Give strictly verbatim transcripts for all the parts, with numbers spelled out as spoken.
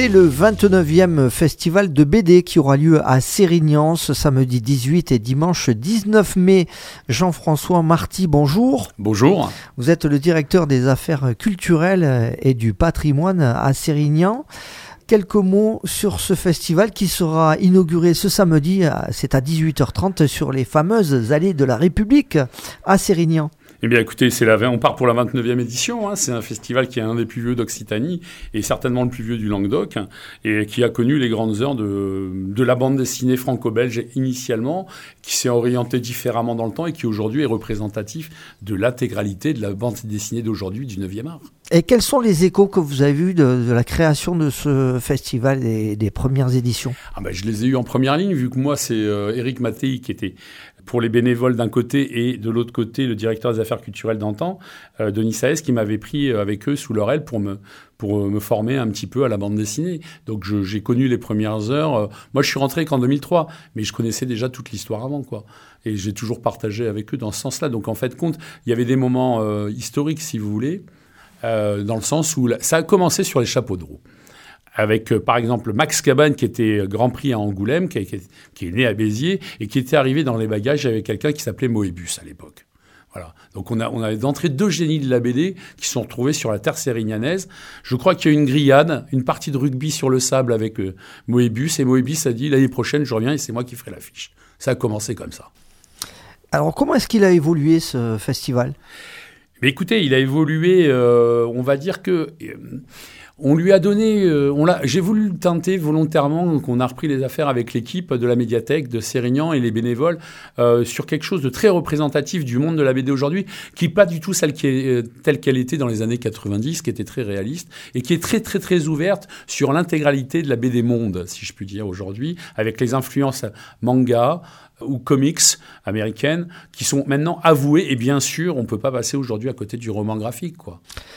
C'est le vingt-neuvième festival de B D qui aura lieu à Sérignan ce samedi dix-huit et dimanche dix-neuf mai. Jean-François Marty, bonjour. Bonjour. Vous êtes le directeur des affaires culturelles et du patrimoine à Sérignan. Quelques mots sur ce festival qui sera inauguré ce samedi, c'est à dix-huit heures trente sur les fameuses allées de la République à Sérignan. Eh bien, écoutez, c'est la, on part pour la vingt-neuvième édition. Hein. C'est un festival qui est un des plus vieux d'Occitanie et certainement le plus vieux du Languedoc et qui a connu les grandes heures de, de la bande dessinée franco-belge initialement, qui s'est orienté différemment dans le temps et qui aujourd'hui est représentatif de l'intégralité de la bande dessinée d'aujourd'hui du neuvième art. Et quels sont les échos que vous avez vus de, de la création de ce festival et des premières éditions ? Ah ben, je les ai eus en première ligne, vu que moi, c'est euh, Éric Mattei qui était pour les bénévoles d'un côté et de l'autre côté, le directeur des affaires culturelles d'antan, euh, Denis Saez, qui m'avait pris avec eux sous leur aile pour me, pour me former un petit peu à la bande dessinée. Donc je, j'ai connu les premières heures. Euh, moi, je suis rentré qu'en deux mille trois, mais je connaissais déjà toute l'histoire avant, quoi. Et j'ai toujours partagé avec eux dans ce sens-là. Donc en fait, compte, il y avait des moments euh, historiques, si vous voulez, euh, dans le sens où la, ça a commencé sur les chapeaux de roue. Avec, euh, par exemple, Max Cabane, qui était Grand Prix à Angoulême, qui, qui, qui est né à Béziers, et qui était arrivé dans les bagages avec quelqu'un qui s'appelait Moebius à l'époque. Voilà. Donc on a, on a d'entrée deux génies de la B D qui sont retrouvés sur la terre sérignanaise. Je crois qu'il y a eu une grillade, une partie de rugby sur le sable avec euh, Moebius, et Moebius a dit l'année prochaine je reviens et c'est moi qui ferai l'affiche. Ça a commencé comme ça. Alors comment est-ce qu'il a évolué ce festival ? Mais écoutez, il a évolué, euh, on va dire que... Euh, On lui a donné, euh, on l'a, j'ai voulu le tenter volontairement, donc on a repris les affaires avec l'équipe de la médiathèque de Sérignan et les bénévoles euh, sur quelque chose de très représentatif du monde de la B D aujourd'hui, qui n'est pas du tout celle qui est, euh, telle qu'elle était dans les années quatre-vingt-dix, qui était très réaliste et qui est très très très ouverte sur l'intégralité de la B D monde, si je puis dire aujourd'hui, avec les influences manga ou comics américaines qui sont maintenant avouées et bien sûr on peut pas passer aujourd'hui à côté du roman graphique, quoi.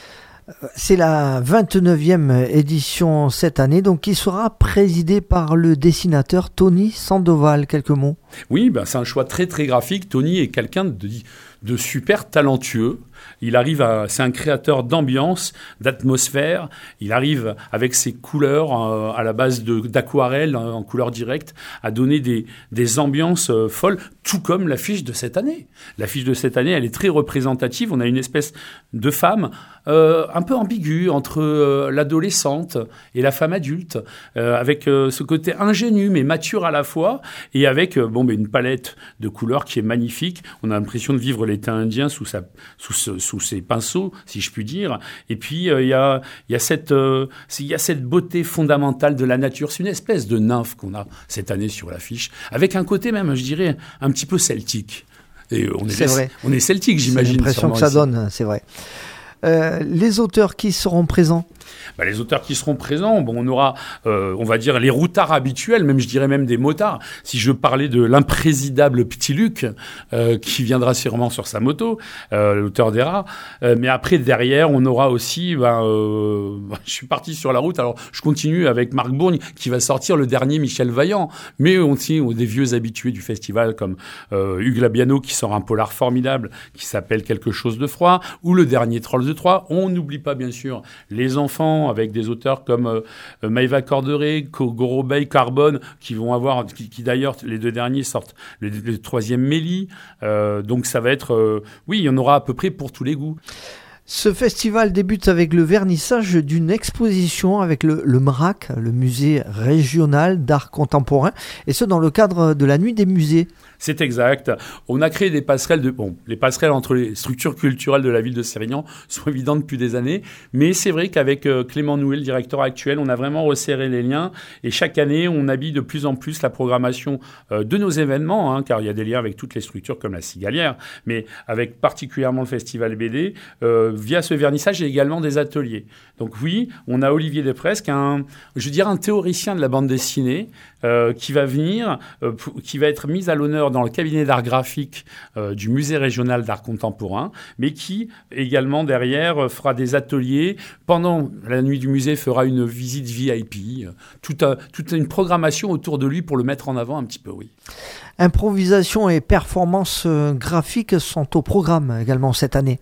C'est la vingt-neuvième édition cette année, donc qui sera présidée par le dessinateur Tony Sandoval. Quelques mots. Oui, ben c'est un choix très très graphique. Tony est quelqu'un de, de super talentueux. Il arrive à, c'est un créateur d'ambiance, d'atmosphère. Il arrive avec ses couleurs euh, à la base de, d'aquarelle en couleur directe à donner des, des ambiances euh, folles, tout comme l'affiche de cette année. L'affiche de cette année, elle est très représentative. On a une espèce de femme euh, un peu ambiguë entre euh, l'adolescente et la femme adulte, euh, avec euh, ce côté ingénu mais mature à la fois, et avec euh, bon, ben, une palette de couleurs qui est magnifique. On a l'impression de vivre l'été indien sous sa, sous ce, sous ses pinceaux, si je puis dire. Et puis, il euh, y, a, y, a cette, euh, y a cette beauté fondamentale de la nature. C'est une espèce de nymphe qu'on a cette année sur l'affiche, avec un côté même, je dirais, un petit peu celtique. Et on est, c'est les, vrai. On est celtique, j'imagine. C'est l'impression que ça ici. Donne, c'est vrai. Euh, les auteurs qui seront présents ? Bah, les auteurs qui seront présents, bon, on aura, euh, on va dire, les routards habituels, même je dirais même des motards. Si je parlais de l'imprésidable Petit Luc, euh, qui viendra sûrement sur sa moto, euh, l'auteur des rats. Euh, mais après, derrière, on aura aussi, ben, euh, je suis parti sur la route, alors je continue avec Marc Bourgne, qui va sortir le dernier Michel Vaillant. Mais on tient des vieux habitués du festival, comme euh, Hugues Labiano, qui sort un polar formidable, qui s'appelle Quelque chose de froid, ou le dernier Trolls de Troyes. On n'oublie pas, bien sûr, les enfants, avec des auteurs comme euh, Maëva Corderet, Gorobei, Carbone, qui vont avoir, qui, qui d'ailleurs, les deux derniers sortent le, le troisième Mélie. Euh, donc ça va être, euh, oui, il y en aura à peu près pour tous les goûts. Ce festival débute avec le vernissage d'une exposition avec le, le M R A C, le Musée régional d'art contemporain, et ce dans le cadre de la Nuit des musées. C'est exact. On a créé des passerelles de, bon, les passerelles entre les structures culturelles de la ville de Sérignan sont évidentes depuis des années, mais c'est vrai qu'avec euh, Clément Nouet, le directeur actuel, on a vraiment resserré les liens, et chaque année, on habille de plus en plus la programmation euh, de nos événements, hein, car il y a des liens avec toutes les structures comme la Cigalière, mais avec particulièrement le Festival B D, euh, via ce vernissage et également des ateliers. Donc oui, on a Olivier Despresques, un, je dirais un théoricien de la bande dessinée, euh, qui va venir, euh, pour, qui va être mis à l'honneur dans le cabinet d'art graphique euh, du Musée régional d'art contemporain, mais qui également derrière fera des ateliers. Pendant la nuit du musée, fera une visite V I P, euh, toute, euh, toute une programmation autour de lui pour le mettre en avant un petit peu, oui. Improvisation et performance graphique sont au programme également cette année.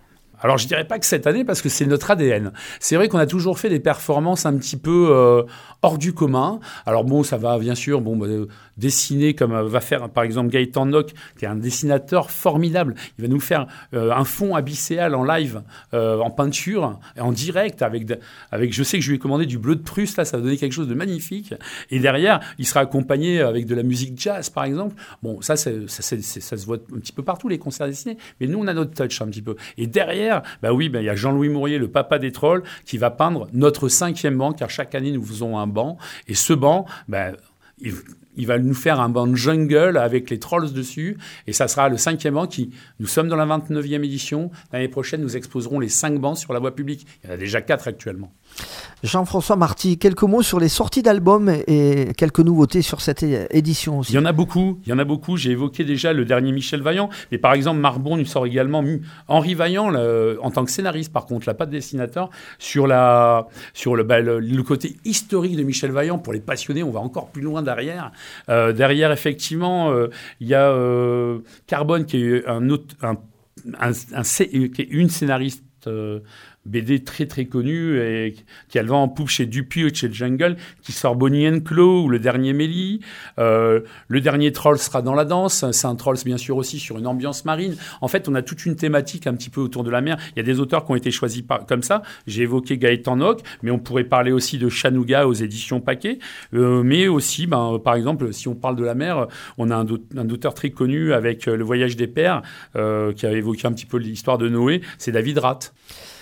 Alors, je dirais pas que cette année, parce que c'est notre A D N. C'est vrai qu'on a toujours fait des performances un petit peu euh, hors du commun. Alors bon, ça va bien sûr bon, bah, euh, dessiner comme euh, va faire par exemple Gaëtan Nock, qui est un dessinateur formidable. Il va nous faire euh, un fond abyssal en live, euh, en peinture, en direct, avec, de, avec, je sais que je lui ai commandé du bleu de Prusse, là, ça va donner quelque chose de magnifique. Et derrière, il sera accompagné avec de la musique jazz, par exemple. Bon, ça, c'est, ça, c'est, c'est, ça se voit un petit peu partout, les concerts dessinés. Mais nous, on a notre touch un petit peu. Et derrière, bah oui, bah, il y a Jean-Louis Mourier, le papa des trolls, qui va peindre notre cinquième banc, car chaque année, nous faisons un banc. Et ce banc, bah, il, il va nous faire un banc jungle avec les trolls dessus. Et ça sera le cinquième banc qui, nous sommes dans la vingt-neuvième édition. L'année prochaine, nous exposerons les cinq bancs sur la voie publique. Il y en a déjà quatre actuellement. Jean-François Marty, quelques mots sur les sorties d'albums et quelques nouveautés sur cette édition aussi. Il y en a beaucoup, il y en a beaucoup. J'ai évoqué déjà le dernier Michel Vaillant, mais par exemple Marbon nous sort également Henri Vaillant le, en tant que scénariste, par contre, là pas de dessinateur, sur la sur le, bah, le, le côté historique de Michel Vaillant. Pour les passionnés, on va encore plus loin derrière. Euh, derrière, effectivement, euh, il y a euh, Carbone qui est un autre, un, un, un, un, qui est une scénariste. Euh, B D très très connu et qui a le vent en poupe chez Dupuis et chez Jungle, qui sort Bonnie and Clyde ou le dernier Mélie. Euh, le dernier Troll sera dans la danse. C'est un Trolls bien sûr aussi sur une ambiance marine. En fait, on a toute une thématique un petit peu autour de la mer. Il y a des auteurs qui ont été choisis par, comme ça. J'ai évoqué Gaëtan Nock, mais on pourrait parler aussi de Chanouga aux éditions Paquet. Euh, mais aussi, ben, par exemple, si on parle de la mer, on a un, un auteur très connu avec Le Voyage des Pères, euh, qui a évoqué un petit peu l'histoire de Noé. C'est David Rath.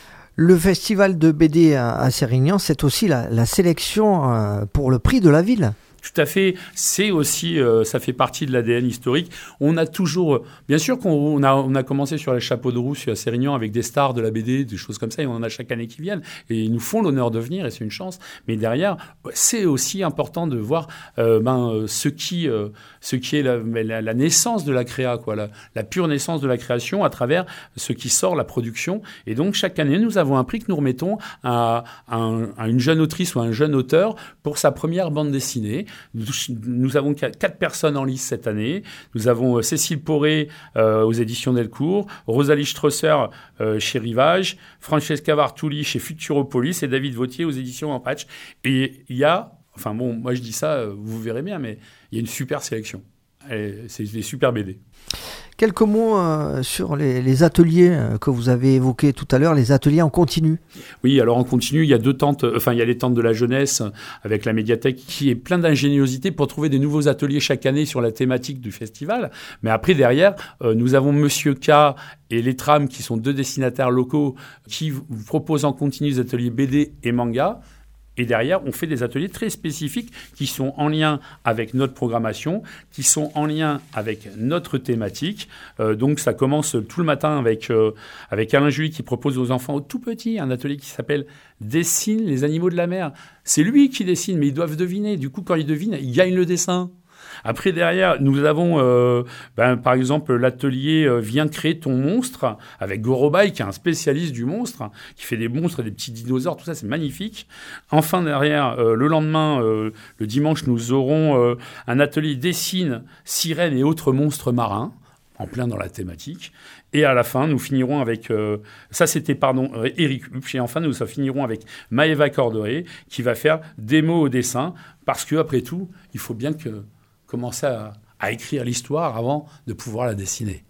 Le festival de B D à, à Sérignan, c'est aussi la, la sélection euh, pour le prix de la ville. Tout à fait. C'est aussi, euh, ça fait partie de l'A D N historique. On a toujours, bien sûr qu'on on a, on a commencé sur les chapeaux de roue à Sérignan avec des stars de la B D, des choses comme ça, et on en a chaque année qui viennent. Et ils nous font l'honneur de venir, et c'est une chance. Mais derrière, c'est aussi important de voir euh, ben, ce qui, euh, ce qui est la, la, la naissance de la créa, quoi, la, la pure naissance de la création à travers ce qui sort, la production. Et donc, chaque année, nous avons un prix que nous remettons à, à, un, à une jeune autrice ou à un jeune auteur pour sa première bande dessinée. Nous, nous avons quatre personnes en lice cette année. Nous avons euh, Cécile Poré euh, aux éditions Delcourt, Rosalie Strasser euh, chez Rivage, Francesca Vartuli chez Futuropolis et David Vautier aux éditions Ampatch. Et il y a, enfin bon, moi je dis ça, vous verrez bien, mais il y a une super sélection. Et c'est des super B D. Quelques mots euh, sur les, les ateliers euh, que vous avez évoqués tout à l'heure, les ateliers en continu. Oui, alors en continu, il y a deux tentes, euh, enfin il y a les tentes de la jeunesse avec la médiathèque qui est plein d'ingéniosité pour trouver des nouveaux ateliers chaque année sur la thématique du festival. Mais après, derrière, euh, nous avons Monsieur K et les Trams qui sont deux dessinateurs locaux qui vous proposent en continu des ateliers B D et manga. Et derrière, on fait des ateliers très spécifiques qui sont en lien avec notre programmation, qui sont en lien avec notre thématique. Euh, donc, ça commence tout le matin avec, euh, avec Alain Julie qui propose aux enfants tout petits un atelier qui s'appelle « Dessine les animaux de la mer ». C'est lui qui dessine, mais ils doivent deviner. Du coup, quand ils devinent, ils gagnent le dessin. Après, derrière, nous avons, euh, ben, par exemple, l'atelier euh, « Viens créer ton monstre » avec Gorobaï, qui est un spécialiste du monstre, qui fait des monstres, des petits dinosaures, tout ça, c'est magnifique. Enfin, derrière, euh, le lendemain, euh, le dimanche, nous aurons euh, un atelier « Dessine, sirènes et autres monstres marins », en plein dans la thématique. Et à la fin, nous finirons avec... Euh, ça, c'était, pardon, euh, Eric Hupp. Et enfin, nous ça finirons avec Maëva Corderet, qui va faire des mots au dessin, parce qu'après tout, il faut bien que... commencer à, à écrire l'histoire avant de pouvoir la dessiner.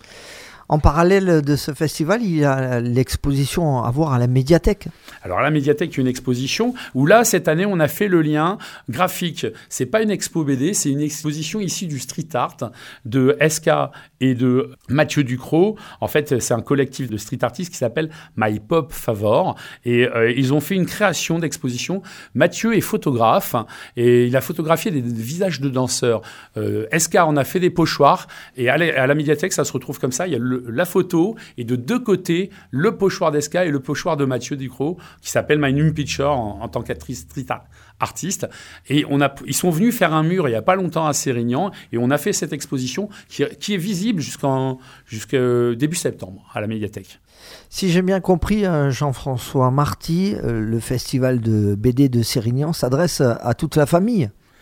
En parallèle de ce festival, il y a l'exposition à voir à la médiathèque. Alors à la médiathèque, il y a une exposition où là, cette année, on a fait le lien graphique. C'est pas une expo B D, c'est une exposition issue du street art de S K et de Mathieu Ducrot. En fait, c'est un collectif de street artistes qui s'appelle My Pop Favor. Et euh, ils ont fait une création d'exposition. Mathieu est photographe et il a photographié des, des visages de danseurs. Euh, S K en a fait des pochoirs et à la, à la médiathèque, ça se retrouve comme ça. Il y a le la photo et de deux côtés le pochoir d'Esca et le pochoir de Mathieu Ducrot qui s'appelle My New Picture en, en tant qu'actrice street artiste. Et on a, ils sont venus faire un mur il n'y a pas longtemps à Sérignan et on a fait cette exposition qui, qui est visible jusqu'en, jusqu'au début septembre à la médiathèque. Si j'ai bien compris, Jean-François Marty, le festival de B D de Sérignan s'adresse à toute la famille.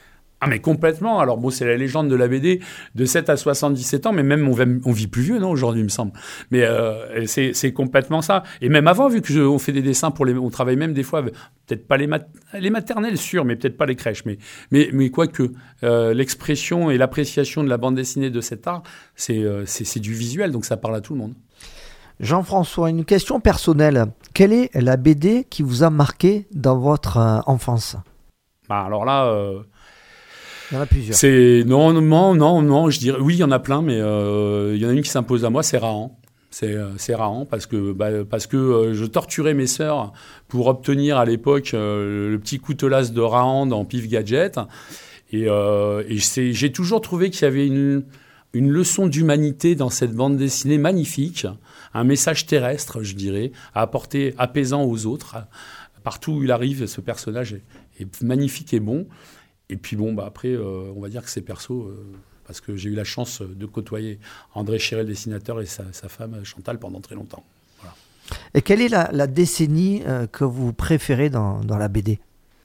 Ah mais complètement. Alors bon, c'est la légende de la B D de sept à soixante-dix-sept ans, mais même on, on vit plus vieux, non, aujourd'hui, il me semble. Mais euh, c'est, c'est complètement ça. Et même avant, vu que je, on fait des dessins pour les, on travaille même des fois, avec, peut-être pas les, mat, les maternelles, sûr, mais peut-être pas les crèches. Mais mais mais quoique euh, l'expression et l'appréciation de la bande dessinée de cet art, c'est, euh, c'est c'est du visuel, donc ça parle à tout le monde. Jean-François, une question personnelle. Quelle est la B D qui vous a marqué dans votre euh, enfance ? Bah alors là. Euh, Il y en a plusieurs. C'est non, non, non, non. Je dirais oui, il y en a plein, mais euh, il y en a une qui s'impose à moi, c'est Rahan. C'est euh, c'est Rahan parce que bah, parce que euh, je torturais mes sœurs pour obtenir à l'époque euh, le petit coutelas de Rahan dans Pif Gadget. Et, euh, et c'est, j'ai toujours trouvé qu'il y avait une une leçon d'humanité dans cette bande dessinée magnifique, un message terrestre, je dirais, à apporter apaisant aux autres. Partout où il arrive, ce personnage est, est magnifique et bon. Et puis bon, bah après, euh, on va dire que c'est perso, euh, parce que j'ai eu la chance de côtoyer André Chéret, le dessinateur, et sa, sa femme Chantal pendant très longtemps. Voilà. Et quelle est la, la décennie euh, que vous préférez dans, dans la B D ?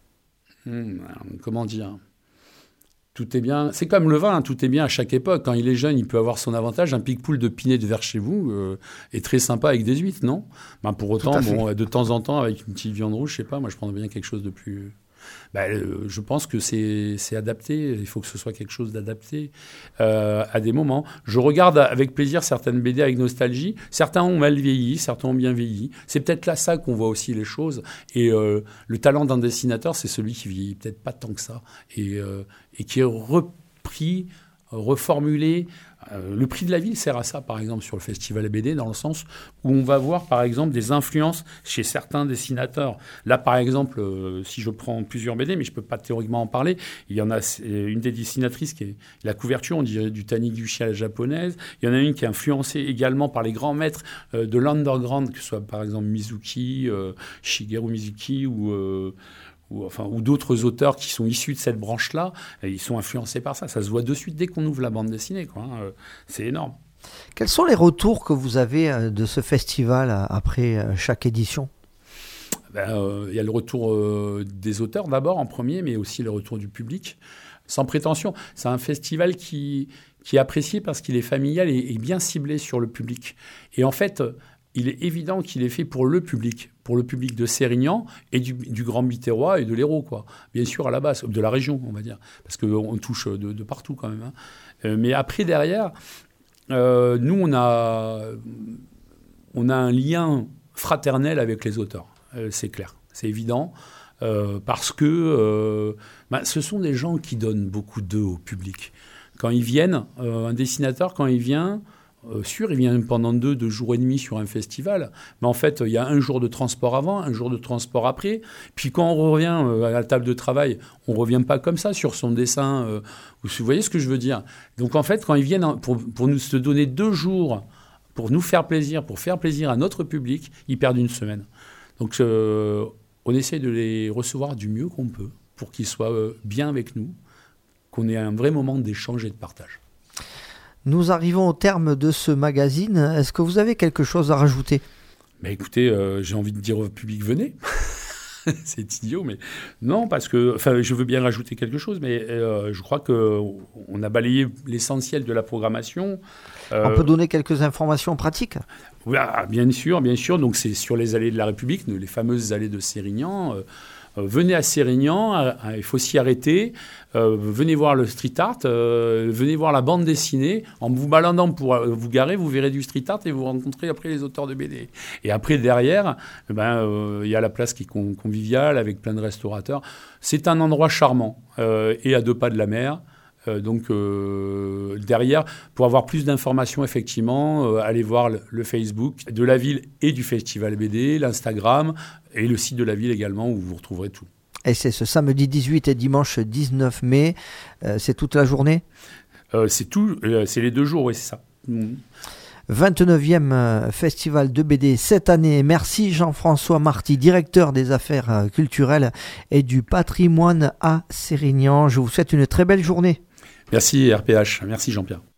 Hum, Comment dire ? Tout est bien. C'est comme le vin, hein, tout est bien à chaque époque. Quand il est jeune, il peut avoir son avantage. Un pique-poule de Pinet de vers chez vous euh, est très sympa avec des huîtres, non ? Ben, pour autant, bon, de temps en temps, avec une petite viande rouge, je sais pas, moi je prendrais bien quelque chose de plus... Ben, euh, je pense que c'est, c'est adapté. Il faut que ce soit quelque chose d'adapté euh, à des moments. Je regarde avec plaisir certaines B D avec nostalgie. Certains ont mal vieilli, certains ont bien vieilli. C'est peut-être là ça qu'on voit aussi les choses. Et euh, le talent d'un dessinateur, c'est celui qui vieillit peut-être pas tant que ça et, euh, et qui est repris, reformulé. Euh, le prix de la ville sert à ça, par exemple, sur le festival B D, dans le sens où on va voir, par exemple, des influences chez certains dessinateurs. Là, par exemple, euh, si je prends plusieurs B D, mais je ne peux pas théoriquement en parler, il y en a une des dessinatrices qui est la couverture, on dirait du Taniguchi à la japonaise. Il y en a une qui est influencée également par les grands maîtres euh, de l'underground, que ce soit, par exemple, Mizuki, euh, Shigeru Mizuki ou... Euh, Ou, enfin, ou d'autres auteurs qui sont issus de cette branche-là, et ils sont influencés par ça. Ça se voit de suite dès qu'on ouvre la bande dessinée, quoi, hein. C'est énorme. Quels sont les retours que vous avez de ce festival après chaque édition ? Ben, euh, y a le retour euh, des auteurs d'abord en premier, mais aussi le retour du public. Sans prétention, c'est un festival qui, qui est apprécié parce qu'il est familial et, et bien ciblé sur le public. Et en fait... il est évident qu'il est fait pour le public, pour le public de Sérignan et du, du Grand Biterrois et de l'Hérault, quoi. Bien sûr, à la base, de la région, on va dire, parce qu'on touche de, de partout quand même, hein. Euh, mais après, derrière, euh, nous, on a, on a un lien fraternel avec les auteurs, euh, c'est clair, c'est évident, euh, parce que euh, bah, ce sont des gens qui donnent beaucoup d'eux au public. Quand ils viennent, euh, un dessinateur, quand il vient... Euh, sûr, il vient pendant deux, deux jours et demi sur un festival, mais en fait, il y a un jour de transport avant, un jour de transport après. Puis quand on revient euh, à la table de travail, on ne revient pas comme ça sur son dessin. Euh, vous voyez ce que je veux dire ? Donc en fait, quand ils viennent pour, pour nous se donner deux jours, pour nous faire plaisir, pour faire plaisir à notre public, ils perdent une semaine. Donc euh, on essaie de les recevoir du mieux qu'on peut pour qu'ils soient euh, bien avec nous, qu'on ait un vrai moment d'échange et de partage. Nous arrivons au terme de ce magazine. Est-ce que vous avez quelque chose à rajouter ? Bah écoutez, euh, j'ai envie de dire au public, venez. C'est idiot, mais non, parce que, enfin, je veux bien rajouter quelque chose, mais euh, je crois qu'on a balayé l'essentiel de la programmation. Euh, On peut donner quelques informations pratiques ? Oui, bien sûr, bien sûr. Donc c'est sur les allées de la République, les fameuses allées de Sérignan. Euh, Euh, venez à Sérignan, euh, il faut s'y arrêter, euh, venez voir le street art, euh, venez voir la bande dessinée. En vous baladant pour euh, vous garer, vous verrez du street art et vous rencontrez après les auteurs de B D. Et après, derrière, il ben, euh, y a la place qui est con- conviviale avec plein de restaurateurs. C'est un endroit charmant euh, et à deux pas de la mer. Euh, donc euh, derrière, pour avoir plus d'informations, effectivement, euh, allez voir le, le Facebook de la ville et du Festival B D, l'Instagram et le site de la ville également où vous retrouverez tout. Et c'est ce samedi dix-huit et dimanche dix-neuf mai, euh, c'est toute la journée ? euh, C'est tout, euh, c'est les deux jours, oui, c'est ça. Mmh. vingt-neuvième festival de B D cette année. Merci Jean-François Marty, directeur des affaires culturelles et du patrimoine à Sérignan. Je vous souhaite une très belle journée. Merci R P H, merci Jean-Pierre.